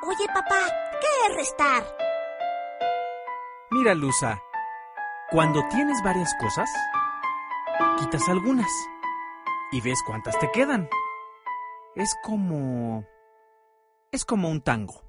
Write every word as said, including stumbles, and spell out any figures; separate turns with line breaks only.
Oye, papá, ¿qué es restar?
Mira, Luza, cuando tienes varias cosas, quitas algunas y ves cuántas te quedan. Es como... es como un tango.